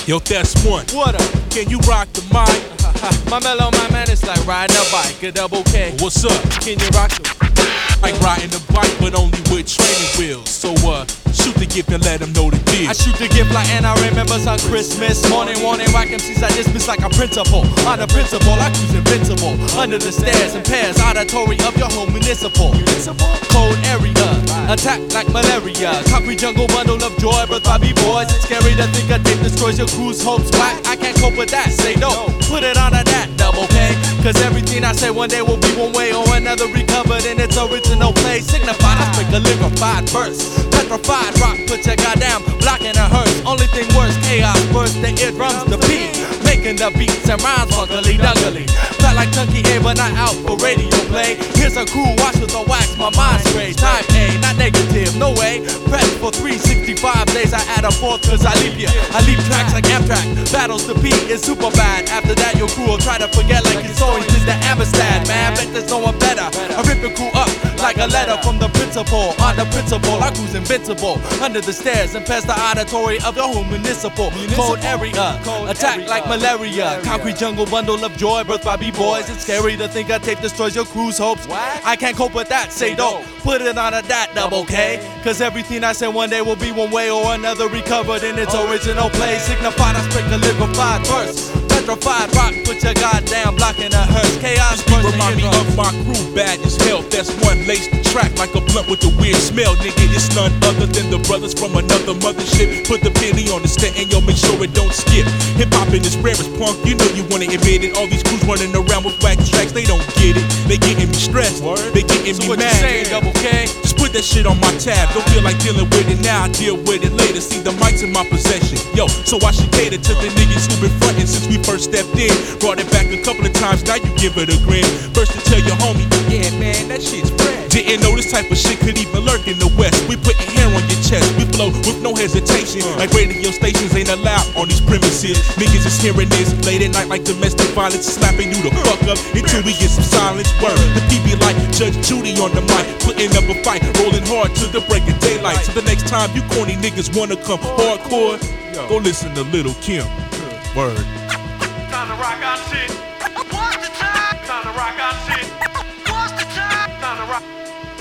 Yo, that's one. What up? Can you rock the mic? My mellow, my man, is like riding a bike, a double K. What's up? Can you rock the Like riding the bike, but only with training wheels. So, shoot the gift and let them know the deal. I shoot the gift like and I remember on Christmas morning. Warning, rock MCs I dismiss like a principal. On the principle, I cruise invincible. Under the stairs and pairs, auditory of your home municipal. Cold area, attack like malaria. Concrete jungle bundle of joy, birth by B-boys. It's scary to think a tape destroys your crew's hopes. Whack, I can't cope with that, say no. Put it on a that double K. Cause everything I say one day will be one way or another recovered in its original place. Signified, I speak a liquefied verse. Petrified rock, put your goddamn block in a hearse. Only thing worse, chaos burst, the eardrums, the beat. Making the beats and rhymes funkily duggily. Felt like Chunky A, but not out for radio play. Here's a cool watch with a wax, my mind's gray. Type A, not negative, no way. Press for 365 days, I add a fourth cause I leave ya. I leave tracks like Amtrak. Battles the beat is super bad. After that, your crew will try to forget like it's always been the Amistad. Man, bet there's no one better. I rip your crew up like a letter from the principal. On the principle, I cruise invincible. Under the stairs and past the auditory of your home municipal. Cold area, attack like malaria. Concrete jungle bundle of joy, birthed by B-boys. It's scary to think a tape destroys your crew's hopes. I can't cope with that, say don't. Put it on a that double K. Cause everything I say one day will be one way or another recovered in its original place. Signified, I speak a liquefied verse. Petrified rock, put your goddamn block in a hearse. Chaos burst. Remind me of my crew, bad as hell. That's one, lace the track like a blunt with a weird smell. Nigga, it's none other than the brothers from another mothership. Put the penny on the stand and yo, make sure it don't skip. Hip hop in its rarest punk, you know you wanna admit it. All these crews running around with whack tracks, they don't get it. They getting me stressed, they getting me what mad. You saying, double K? Just put that shit on my tab. Don't feel like dealing with it now, I deal with it later. See the mic's in my possession, yo. So I should cater to the niggas who been frontin' since we first stepped in. Brought it back a couple of times, now you give it a grin. First to tell your homie, yeah man, that shit's fresh. Didn't know this type of shit could even lurk in the West. We putting hair on your chest, we flow with no hesitation. Like radio stations ain't allowed on these premises. Niggas is hearing this late at night like domestic violence, slapping you the fuck up until we get some silence. Word, the PB like Judge Judy on the mic, putting up a fight, rolling hard till the break of daylight. So the next time you corny niggas wanna come hardcore, go listen to Lil' Kim. Word. Time to rock our shit. What's the time? Time to rock our shit. What's the time? Time to rock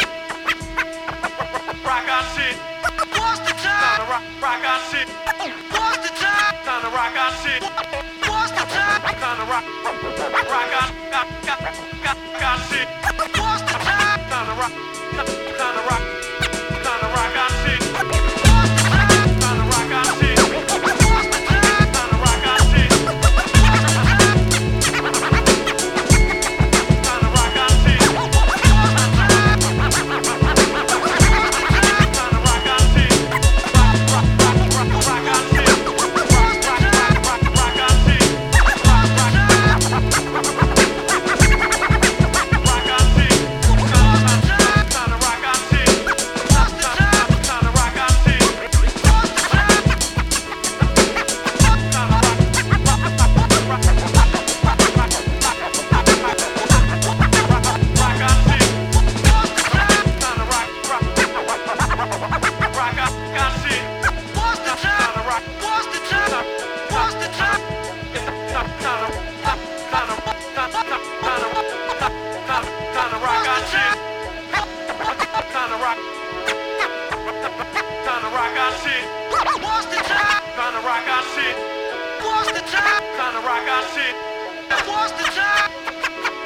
our shit. What's the time? Time to rock our shit. What's the time? Time to rock our shit. What's the time? Time to rock our shit. What's the time? Time to rock our shit.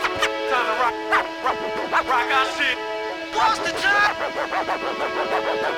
Rock our shit. What's the time?